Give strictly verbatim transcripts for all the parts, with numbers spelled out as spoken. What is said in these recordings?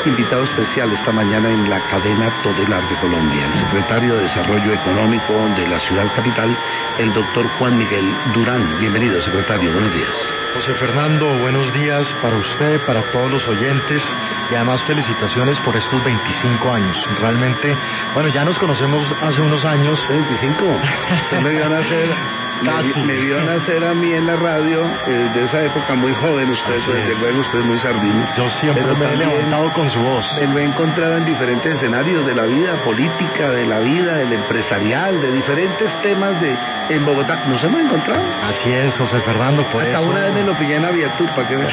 invitado especial esta mañana en la cadena Todelar de Colombia, el secretario de Desarrollo Económico de la ciudad capital, el doctor Juan Miguel Durán. Bienvenido, secretario, buenos días. José Fernando, buenos días para usted, para todos los oyentes y además felicitaciones por estos veinticinco años. Realmente, bueno, ya nos conocemos hace unos años. ¿veinticinco? Usted me vio nacer, Casi. me, me vio nacer a mí en la radio, eh, de esa época muy joven, usted, Así desde es. luego, usted es muy sardino. Yo siempre Pero me he también levantado con su voz. Me lo he encontrado en diferentes escenarios de la vida política, de la vida, del empresarial, de diferentes temas de en Bogotá. Nos hemos encontrado. Así es, José Fernando, por Hasta eso... una vez me lo pillé en Aviatur, para que vean.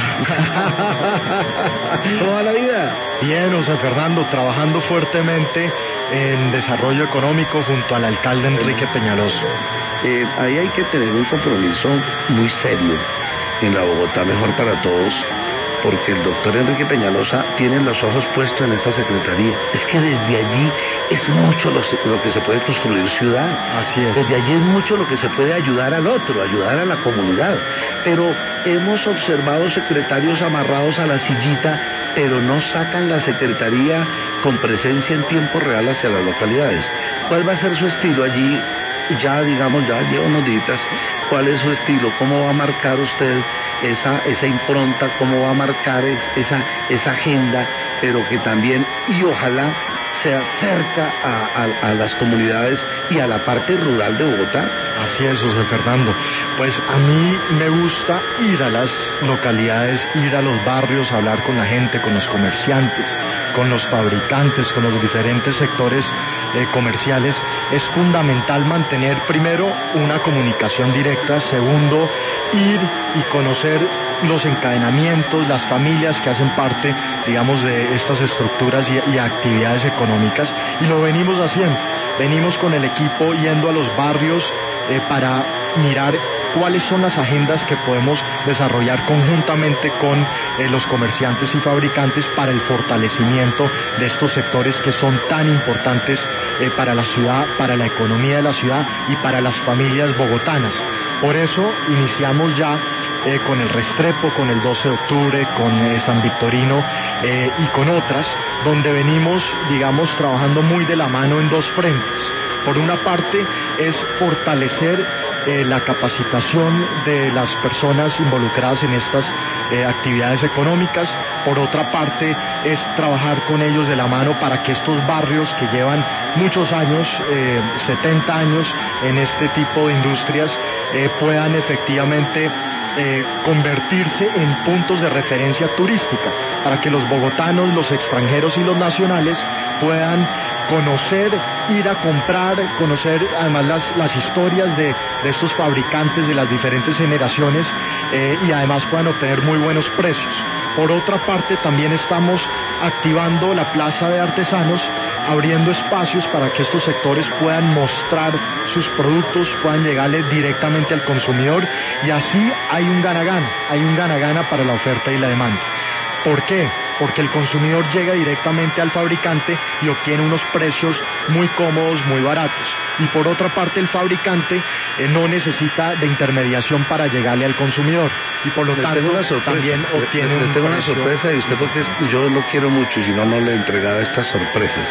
¿Cómo va la vida? Bien, José Fernando, trabajando fuertemente en desarrollo económico junto al alcalde Enrique Peñalosa. Eh, ahí hay que tener un compromiso muy serio en la Bogotá Mejor para Todos, porque el doctor Enrique Peñalosa tiene los ojos puestos en esta secretaría. Es que desde allí es mucho lo, lo que se puede construir ciudad. Así es. Desde allí es mucho lo que se puede ayudar al otro, ayudar a la comunidad. Pero hemos observado secretarios amarrados a la sillita, pero no sacan la secretaría con presencia en tiempo real hacia las localidades. ¿Cuál va a ser su estilo allí? Ya, digamos, ya lleva unos días. ¿Cuál es su estilo? ¿Cómo va a marcar usted esa esa impronta? ¿Cómo va a marcar es, esa esa agenda? Pero que también, y ojalá, se acerca a, a, a las comunidades y a la parte rural de Bogotá. Así es, José Fernando. Pues a mí me gusta ir a las localidades, ir a los barrios, hablar con la gente, con los comerciantes, con los fabricantes, con los diferentes sectores eh, comerciales. Es fundamental mantener primero una comunicación directa, segundo, ir y conocer los encadenamientos, las familias que hacen parte, digamos, de estas estructuras y, y actividades económicas, y lo venimos haciendo. Venimos con el equipo yendo a los barrios eh, para mirar cuáles son las agendas que podemos desarrollar conjuntamente con eh, los comerciantes y fabricantes para el fortalecimiento de estos sectores que son tan importantes eh, para la ciudad, para la economía de la ciudad y para las familias bogotanas. Por eso iniciamos ya eh, con el Restrepo, con el doce de octubre, con eh, San Victorino eh, y con otras, donde venimos, digamos, trabajando muy de la mano en dos frentes. Por una parte es fortalecer eh, la capacitación de las personas involucradas en estas eh, actividades económicas. Por otra parte es trabajar con ellos de la mano para que estos barrios que llevan muchos años, eh, setenta años en este tipo de industrias, eh, puedan efectivamente Eh, convertirse en puntos de referencia turística, para que los bogotanos, los extranjeros y los nacionales puedan conocer, ir a comprar, conocer además las, las historias de, de estos fabricantes de las diferentes generaciones eh, y además puedan obtener muy buenos precios. Por otra parte, también estamos activando la Plaza de Artesanos, abriendo espacios para que estos sectores puedan mostrar sus productos, puedan llegarle directamente al consumidor, y así hay un gana-gana, hay un gana-gana para la oferta y la demanda. ¿Por qué? Porque el consumidor llega directamente al fabricante y obtiene unos precios muy cómodos, muy baratos. Y por otra parte, el fabricante eh, no necesita de intermediación para llegarle al consumidor. Y por lo Le tanto, tengo una sorpresa, también obtiene le, le un tengo una precio. sorpresa, y usted, porque es- yo lo quiero mucho y si no, no le he entregado estas sorpresas.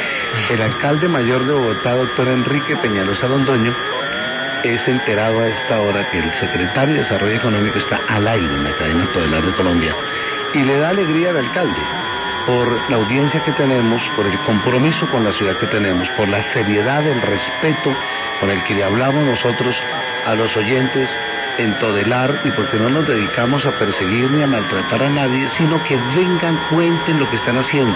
El alcalde mayor de Bogotá, doctor Enrique Peñalosa Londoño, es enterado a esta hora que el secretario de Desarrollo Económico está al aire en la cadena Todelar de Colombia, y le da alegría al alcalde por la audiencia que tenemos, por el compromiso con la ciudad que tenemos, por la seriedad, el respeto con el que le hablamos nosotros a los oyentes en Todelar, y porque no nos dedicamos a perseguir ni a maltratar a nadie, sino que vengan, cuenten lo que están haciendo,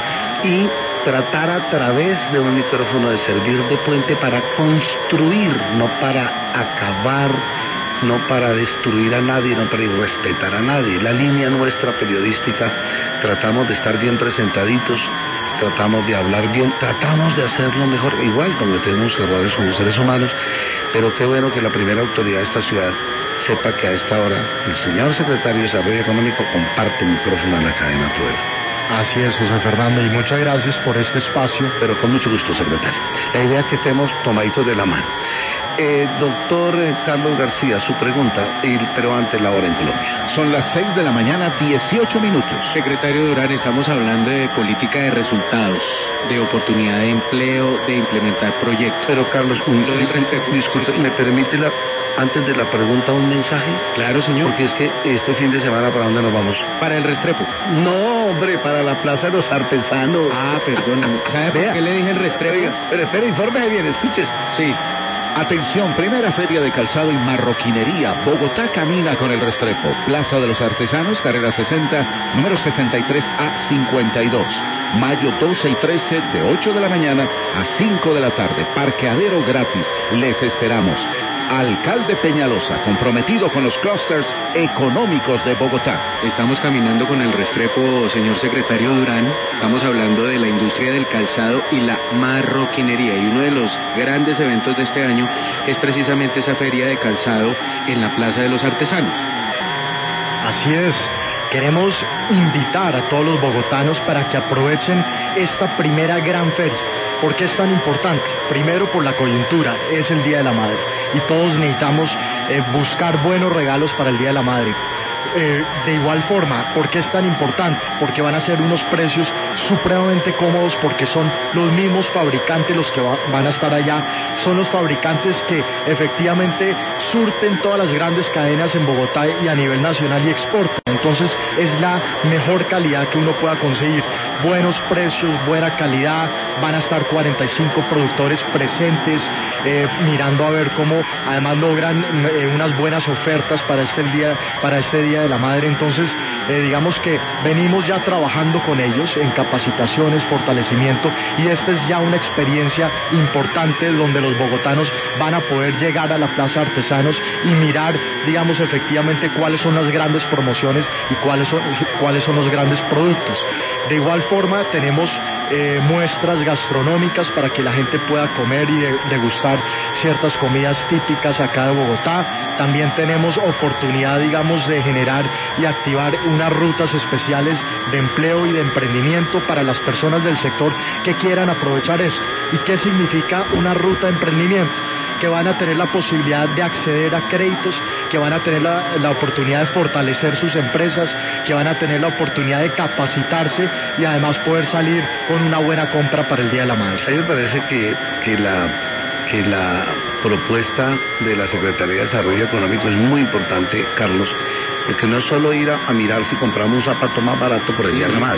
y tratar a través de un micrófono de servir de puente para construir, no para acabar, no para destruir a nadie, no para irrespetar a nadie. La línea nuestra periodística, tratamos de estar bien presentaditos, tratamos de hablar bien, tratamos de hacerlo mejor. Igual cometemos errores como seres humanos, pero qué bueno que la primera autoridad de esta ciudad sepa que a esta hora el señor secretario de Desarrollo Económico comparte micrófono en la cadena Todelar. Así es, José Fernando, y muchas gracias por este espacio. Pero con mucho gusto, secretario. La idea es que estemos tomaditos de la mano. Eh, doctor eh, Carlos García, su pregunta, y, pero antes la hora en Colombia. Son las seis de la mañana, dieciocho minutos. Secretario Durán, estamos hablando de política de resultados, de oportunidad de empleo, de implementar proyectos. Pero Carlos, un, Lo del Restrepo. disculpe, ¿me permite la, antes de la pregunta un mensaje? Claro, señor. Porque es que este fin de semana, ¿para dónde nos vamos? Para el Restrepo. No, hombre, para la Plaza de los Artesanos. Ah, perdón. ¿Sabe por Vea. qué le dije el Restrepo? Oiga, pero espere, infórmese bien, escuches. Sí. Atención, primera feria de calzado y marroquinería. Bogotá camina con el Restrepo. Plaza de los Artesanos, carrera sesenta, número sesenta y tres A cincuenta y dos. Mayo doce y trece, de ocho de la mañana a cinco de la tarde. Parqueadero gratis. Les esperamos. Alcalde Peñalosa, comprometido con los clústeres económicos de Bogotá. Estamos caminando con el Restrepo, señor secretario Durán. Estamos hablando de la industria del calzado y la marroquinería. Y uno de los grandes eventos de este año es precisamente esa feria de calzado en la Plaza de los Artesanos. Así es. Queremos invitar a todos los bogotanos para que aprovechen esta primera gran feria. ¿Por qué es tan importante? Primero, por la coyuntura, es el Día de la Madre y todos necesitamos eh, buscar buenos regalos para el Día de la Madre. Eh, de igual forma, ¿por qué es tan importante? Porque van a ser unos precios supremamente cómodos, porque son los mismos fabricantes los que va, van a estar allá, son los fabricantes que efectivamente surten todas las grandes cadenas en Bogotá y a nivel nacional y exportan. Entonces es la mejor calidad que uno pueda conseguir. Buenos precios, buena calidad, van a estar cuarenta y cinco productores presentes, eh, mirando a ver cómo además logran eh, unas buenas ofertas para este día, para este Día de la Madre. Entonces, eh, digamos que venimos ya trabajando con ellos en capacitaciones, fortalecimiento, y esta es ya una experiencia importante donde los bogotanos van a poder llegar a la Plaza de Artesanos y mirar, digamos, efectivamente cuáles son las grandes promociones y cuáles son, cuáles son los grandes productos. De igual forma, tenemos eh, muestras gastronómicas para que la gente pueda comer y de, degustar ciertas comidas típicas acá de Bogotá. También tenemos oportunidad, digamos, de generar y activar unas rutas especiales de empleo y de emprendimiento para las personas del sector que quieran aprovechar esto. ¿Y qué significa una ruta de emprendimiento? Que van a tener la posibilidad de acceder a créditos, que van a tener la, la oportunidad de fortalecer sus empresas, que van a tener la oportunidad de capacitarse y además poder salir con una buena compra para el Día de la Madre. A mí me parece que, que, la, que la propuesta de la Secretaría de Desarrollo Económico es muy importante, Carlos, porque no es solo ir a, a mirar si compramos un zapato más barato por el Día de la Madre,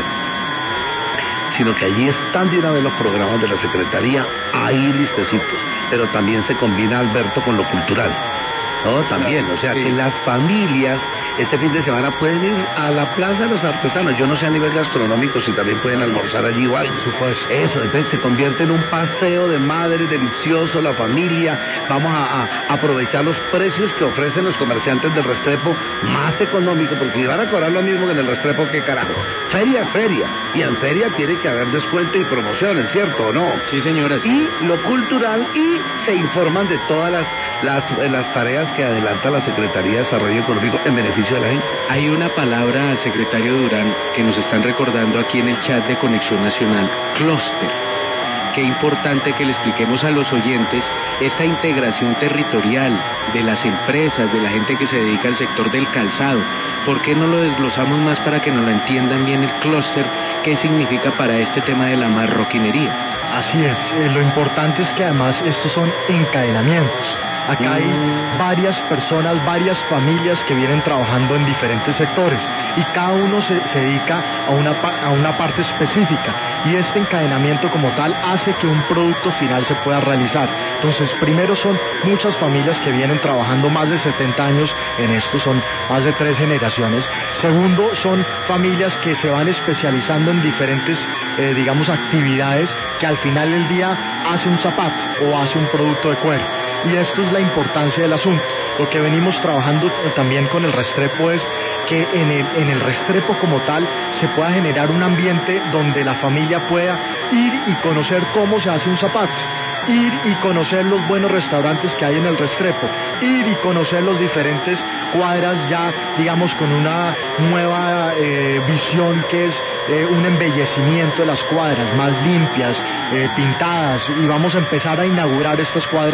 sino que allí están de una vez los programas de la Secretaría, ahí listecitos, pero también se combina, Alberto, con lo cultural, ¿no? También, o sea, sí, que las familias este fin de semana pueden ir a la Plaza de los Artesanos. Yo no sé a nivel gastronómico si también pueden almorzar allí igual. Por supuesto. Eso, entonces se convierte en un paseo de madre delicioso, la familia. Vamos a, a aprovechar los precios que ofrecen los comerciantes del Restrepo, más económico, porque si van a cobrar lo mismo que en el Restrepo, ¿qué carajo? Feria es feria, y en feria tiene que haber descuento y promociones, ¿cierto o no? Sí, señoras. Y lo cultural, y se informan de todas las, las, las tareas que adelanta la Secretaría de Desarrollo Económico en beneficio de la gente. Hay una palabra, secretario Durán, que nos están recordando aquí en el chat de Conexión Nacional: clúster. Qué importante que le expliquemos a los oyentes esta integración territorial de las empresas, de la gente que se dedica al sector del calzado. ¿Por qué no lo desglosamos más para que nos lo entiendan bien el clúster? ¿Qué significa para este tema de la marroquinería? Así es, eh, lo importante es que además estos son encadenamientos. Acá hay varias personas, varias familias que vienen trabajando en diferentes sectores y cada uno se, se dedica a una, a una parte específica, y este encadenamiento como tal hace que un producto final se pueda realizar. Entonces, primero son muchas familias que vienen trabajando más de setenta años en esto, son más de tres generaciones. Segundo, son familias que se van especializando en diferentes, eh, digamos, actividades que al final del día hace un zapato o hace un producto de cuero. Y esto es la importancia del asunto. Lo que venimos trabajando también con el Restrepo es que en el, en el Restrepo como tal se pueda generar un ambiente donde la familia pueda ir y conocer cómo se hace un zapato, ir y conocer los buenos restaurantes que hay en el Restrepo, ir y conocer los diferentes cuadras ya, digamos, con una nueva eh, visión que es eh, un embellecimiento de las cuadras, más limpias, eh, pintadas, y vamos a empezar a inaugurar estas cuadras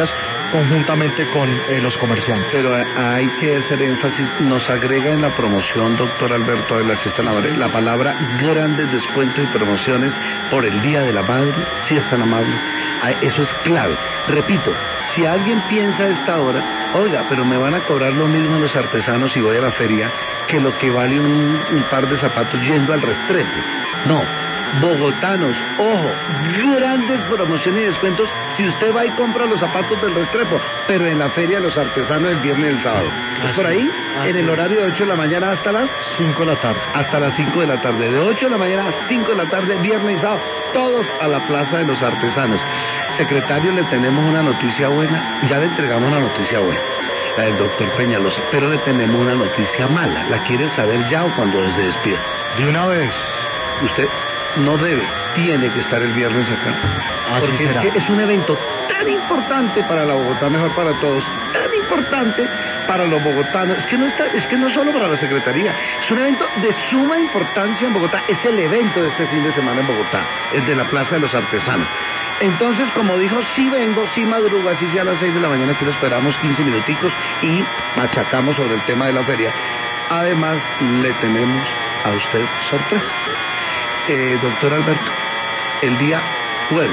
conjuntamente con eh, los comerciantes. Pero hay que hacer énfasis, nos agrega en la promoción, doctor Alberto de la Cesta Navarre, la palabra grandes descuentos y promociones por el Día de la Madre, si es tan amable. Eso es clave. Repito, si alguien piensa a esta hora, oiga, pero me van a cobrar lo mismo los artesanos si voy a la feria que lo que vale un, un par de zapatos yendo al Restrepo. No. Bogotanos, ojo, grandes promociones y descuentos si usted va y compra los zapatos del Restrepo, pero en la feria de los artesanos el viernes y el sábado. ¿Es por ahí? En el horario de ocho de la mañana hasta las cinco de la tarde. Hasta las cinco de la tarde. De ocho de la mañana a cinco de la tarde, viernes y sábado, todos a la Plaza de los Artesanos. Secretario, le tenemos una noticia buena. Ya le entregamos una noticia buena, la del doctor Peñalosa, pero le tenemos una noticia mala. ¿La quiere saber ya o cuando se despida? De una vez. Usted no debe, tiene que estar el viernes acá. Así porque será. Es que es un evento tan importante para la Bogotá Mejor para Todos, tan importante para los bogotanos. Es que no está, es que no solo para la Secretaría, es un evento de suma importancia en Bogotá. Es el evento de este fin de semana en Bogotá, el de la Plaza de los Artesanos. Entonces, como dijo, sí vengo, sí madruga, sí sea a las seis de la mañana, aquí lo esperamos quince minuticos y machacamos sobre el tema de la feria. Además, le tenemos a usted sorpresa. Eh, doctor Alberto, el día jueves,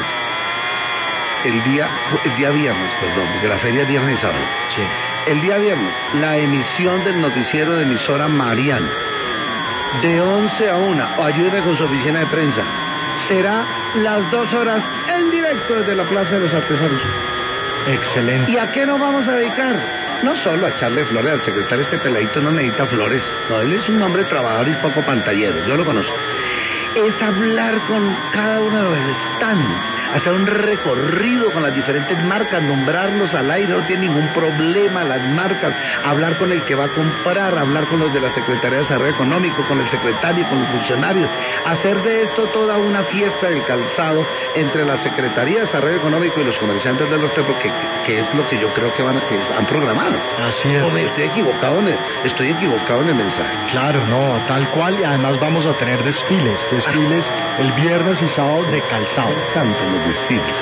el día, el día viernes, perdón, porque la feria es viernes y sábado. Sí. El día viernes, la emisión del noticiero de emisora Mariana, de once a una, o ayúdeme con su oficina de prensa, será las dos horas en directo desde la Plaza de los Artesanos. Excelente. ¿Y a qué nos vamos a dedicar? No solo a echarle flores al secretario, este peladito no necesita flores, no, él es un hombre trabajador y poco pantallero, yo lo conozco. Es hablar con cada uno de los stands, hacer un recorrido con las diferentes marcas, nombrarlos al aire, no tiene ningún problema las marcas, hablar con el que va a comprar, hablar con los de la Secretaría de Desarrollo Económico, con el secretario, con los funcionarios, hacer de esto toda una fiesta del calzado entre la Secretaría de Desarrollo Económico y los comerciantes del Restrepo, que, que es lo que yo creo que van a, que han programado. Así es. ¿O me estoy equivocado en el, estoy equivocado en el mensaje? Claro, no, tal cual, y además vamos a tener desfiles, desfiles el viernes y sábado de calzado. Tanto los desfiles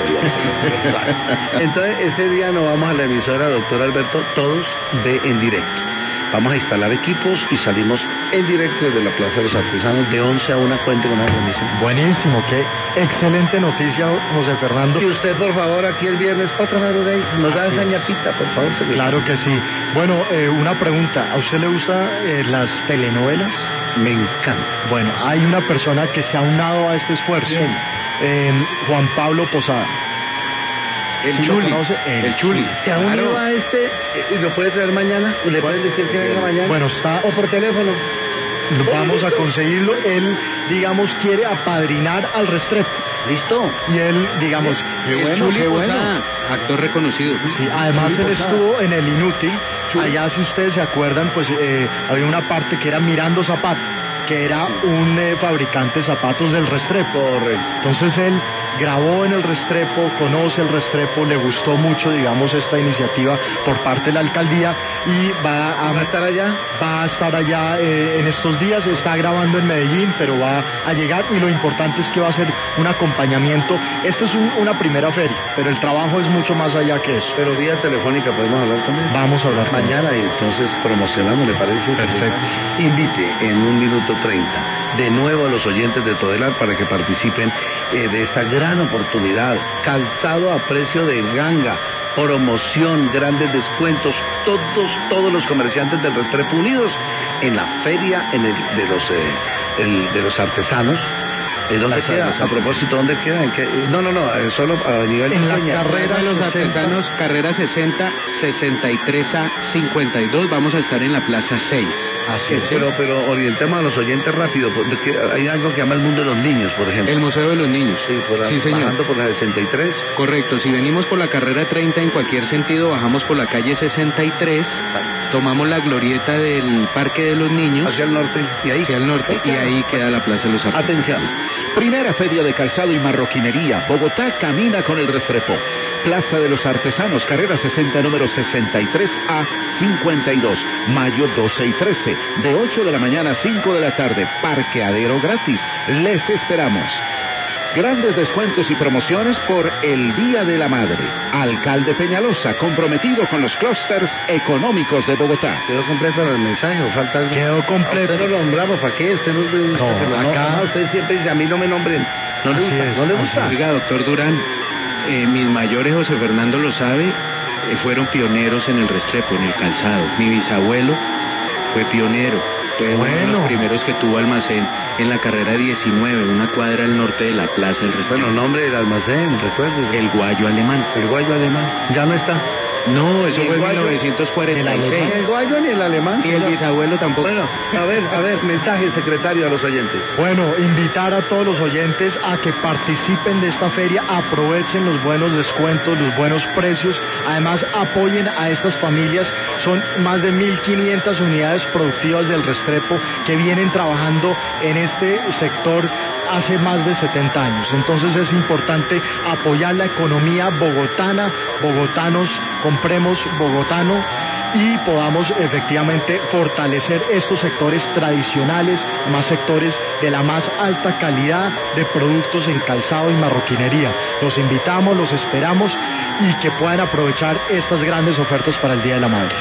allá. Entonces, ese día nos vamos a la emisora, doctor Alberto, todos de en directo. Vamos a instalar equipos y salimos en directo desde la Plaza de los Artesanos de once a una, cuente con una buenísima. Buenísimo, qué excelente noticia, José Fernando. Y usted, por favor, aquí el viernes, otra madrugada, nos da esa ñapita, por favor. Se claro que sí. Bueno, eh, una pregunta, ¿a usted le gustan eh, las telenovelas? Me encanta. Bueno, hay una persona que se ha unado a este esfuerzo, eh, Juan Pablo Posada. El ¿Sí Chuli, lo conoce? El, el Chuli. ¿Se ha unido Claro. a este y lo puede traer mañana? ¿Le pueden decir que venga mañana? Bueno, está... O por teléfono. Vamos a conseguirlo. Él, digamos, quiere apadrinar al Restrepo. ¿Listo? Y él, digamos... Qué El bueno, Chuli qué bueno. Posada, actor reconocido. Sí, además Chuli él Posada. estuvo en El Inútil. Allá, si ustedes se acuerdan, pues eh, había una parte que era Mirando Zapatos, que era un eh, fabricante de zapatos del Restrepo. Entonces él grabó en el Restrepo, conoce el Restrepo, le gustó mucho, digamos, esta iniciativa por parte de la alcaldía y va a, ¿Va a estar allá? va a estar allá eh, en estos días, está grabando en Medellín, pero va a llegar y lo importante es que va a ser un acompañamiento. Esta es un- una primera feria, pero el trabajo es mucho más allá que eso. Pero vía telefónica podemos hablar con él. Vamos a hablar con él. Mañana y entonces promocionamos, ¿le parece? Perfecto. Invite en un minuto treinta de nuevo a los oyentes de Todelar para que participen eh, de esta gran oportunidad. Calzado a precio de ganga, promoción, grandes descuentos, todos, todos los comerciantes del Restrepo unidos en la feria en el, de los eh, el- de los artesanos. ¿Eh, ¿Dónde Plaza de queda? los A propósito, ¿dónde queda? ¿En qué? No, no, no, eh, solo a nivel En la diseño. carrera Plaza de los sesenta. Artesanos, carrera sesenta, sesenta y tres A cincuenta y dos. Vamos a estar en la plaza seis. Así es. Pero, pero orientemos a los oyentes rápido, porque hay algo que llama el mundo de los niños, por ejemplo. El Museo de los Niños. Sí, por la- Sí, señor. bajando por la sesenta y tres. Correcto, si venimos por la carrera treinta en cualquier sentido, bajamos por la calle sesenta y tres, tomamos la glorieta del Parque de los Niños Hacia el norte, y ahí. hacia el norte y ahí queda la Plaza de los Artesanos. Atención. Primera feria de calzado y marroquinería. Bogotá camina con el Restrepo. Plaza de los Artesanos, carrera sesenta, número sesenta y tres A cincuenta y dos. Mayo doce y trece. De ocho de la mañana a cinco de la tarde. Parqueadero gratis. Les esperamos. Grandes descuentos y promociones por el Día de la Madre. Alcalde Peñalosa, comprometido con los clústeres económicos de Bogotá. ¿Quedó completo el mensaje o falta algo? Quedó completo. Usted lo nombramos, ¿para qué? Usted no, usted, no, acá... no, usted siempre dice, a mí no me nombren. No le gusta, es, no le gusta. Oiga, doctor Durán, eh, mis mayores, José Fernando lo sabe, eh, fueron pioneros en el Restrepo, en el calzado. Mi bisabuelo fue pionero. Fue bueno. uno de los primeros que tuvo almacén en la carrera diecinueve, una cuadra al norte de la plaza del Restrepo. Bueno, nombre del almacén, recuerdo. El Guayo Alemán. El Guayo Alemán. Ya no está. No, eso ¿Y el fue en Guayo? mil novecientos cuarenta y seis. Ni el Guayo ni el alemán. Y el bisabuelo tampoco. Bueno, a ver, a ver, mensaje, secretario, a los oyentes. Bueno, invitar a todos los oyentes a que participen de esta feria, aprovechen los buenos descuentos, los buenos precios, además apoyen a estas familias. Son más de mil quinientas unidades productivas del Restrepo que vienen trabajando en este sector hace más de setenta años. Entonces es importante apoyar la economía bogotana, bogotanos, compremos bogotano y podamos efectivamente fortalecer estos sectores tradicionales, más sectores de la más alta calidad de productos en calzado y marroquinería. Los invitamos, los esperamos y que puedan aprovechar estas grandes ofertas para el Día de la Madre.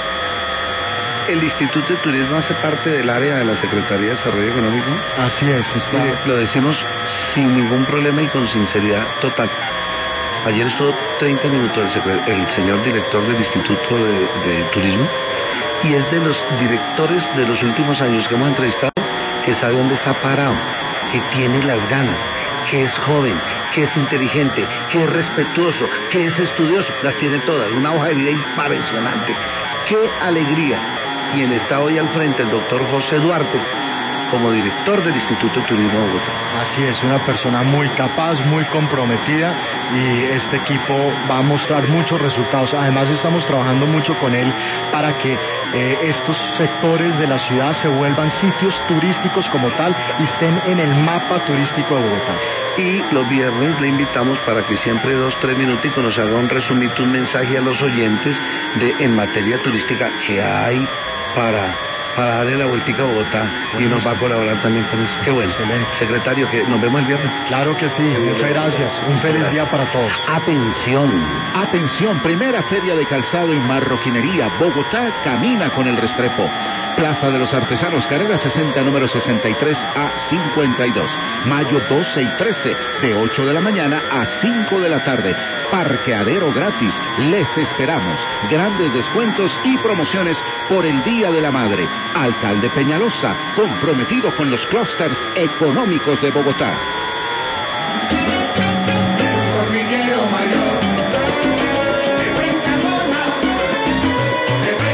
El Instituto de Turismo hace parte del área de la Secretaría de Desarrollo Económico. Así es, está... Mire, lo decimos sin ningún problema y con sinceridad total. Ayer estuvo treinta minutos el, secre- el señor director del Instituto de, de Turismo y es de los directores de los últimos años que hemos entrevistado que sabe dónde está parado, que tiene las ganas, que es joven, que es inteligente, que es respetuoso, que es estudioso. Las tiene todas, una hoja de vida impresionante. ¡Qué alegría! Quien está hoy al frente, el doctor José Duarte, como director del Instituto de Turismo de Bogotá. Así es, una persona muy capaz, muy comprometida y este equipo va a mostrar muchos resultados. Además estamos trabajando mucho con él para que eh, estos sectores de la ciudad se vuelvan sitios turísticos como tal y estén en el mapa turístico de Bogotá. Y los viernes le invitamos para que siempre dos, tres minutos nos haga un resumito, un mensaje a los oyentes de en materia turística que hay para... para darle la vueltica a Bogotá y nos va a colaborar también con eso. Qué bueno. Excelente. Secretario, que nos vemos el viernes. Claro que sí, muchas gracias. Un feliz día para todos. Atención. Atención, primera feria de calzado y marroquinería. Bogotá camina con el Restrepo. Plaza de los Artesanos, carrera sesenta, número sesenta y tres a cincuenta y dos. Mayo doce y trece, de ocho de la mañana a cinco de la tarde. Parqueadero gratis. Les esperamos. Grandes descuentos y promociones por el Día de la Madre. Alcalde Peñalosa, comprometido con los clústeres económicos de Bogotá.